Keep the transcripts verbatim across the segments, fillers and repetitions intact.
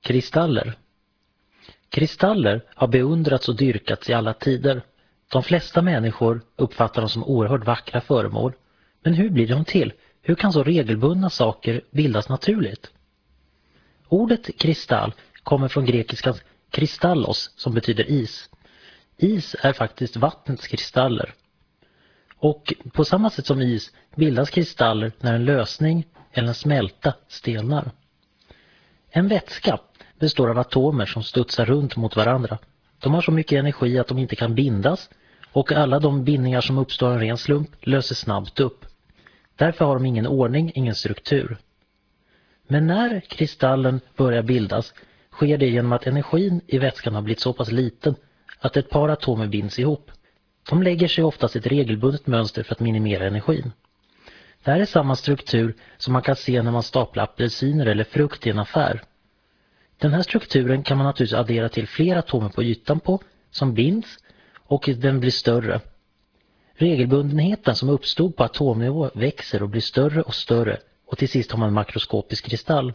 Kristaller. Kristaller har beundrats och dyrkats i alla tider. De flesta människor uppfattar dem som oerhört vackra föremål. Men hur blir de till? Hur kan så regelbundna saker bildas naturligt? Ordet kristall kommer från grekiskans kristallos som betyder is. Is är faktiskt vattnets kristaller. Och på samma sätt som is bildas kristaller när en lösning eller en smälta stelnar. En vätska består av atomer som studsar runt mot varandra. De har så mycket energi att de inte kan bindas och alla de bindningar som uppstår av ren slump löser snabbt upp. Därför har de ingen ordning, ingen struktur. Men när kristallen börjar bildas sker det genom att energin i vätskan har blivit så pass liten att ett par atomer binds ihop. De lägger sig oftast i ett regelbundet mönster för att minimera energin. Det här är samma struktur som man kan se när man staplar apelsiner eller frukt i en affär. Den här strukturen kan man naturligtvis addera till fler atomer på ytan på som binds och den blir större. Regelbundenheten som uppstod på atomnivå växer och blir större och större och till sist har man en makroskopisk kristall.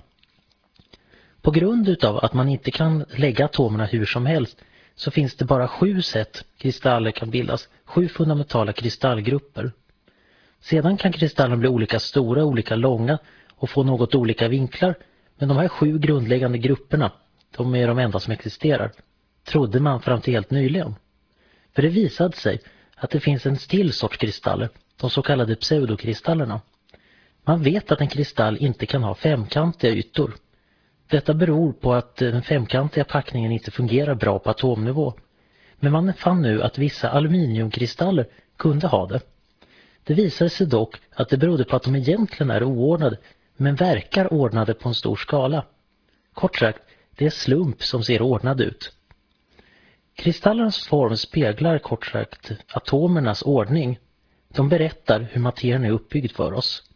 På grund utav att man inte kan lägga atomerna hur som helst så finns det bara sju sätt kristaller kan bildas, sju fundamentala kristallgrupper. Sedan kan kristallen bli olika stora, olika långa och få något olika vinklar, men de här sju grundläggande grupperna, de är de enda som existerar, trodde man fram till helt nyligen. För det visade sig att det finns en till sorts kristaller, de så kallade pseudokristallerna. Man vet att en kristall inte kan ha femkantiga ytor. Detta beror på att den femkantiga packningen inte fungerar bra på atomnivå. Men man fann nu att vissa aluminiumkristaller kunde ha det. Det visade sig dock att det berodde på att de egentligen är oordnade men verkar ordnade på en stor skala. Kort sagt, det är slump som ser ordnad ut. Kristallernas form speglar kort sagt atomernas ordning. De berättar hur materien är uppbyggd för oss.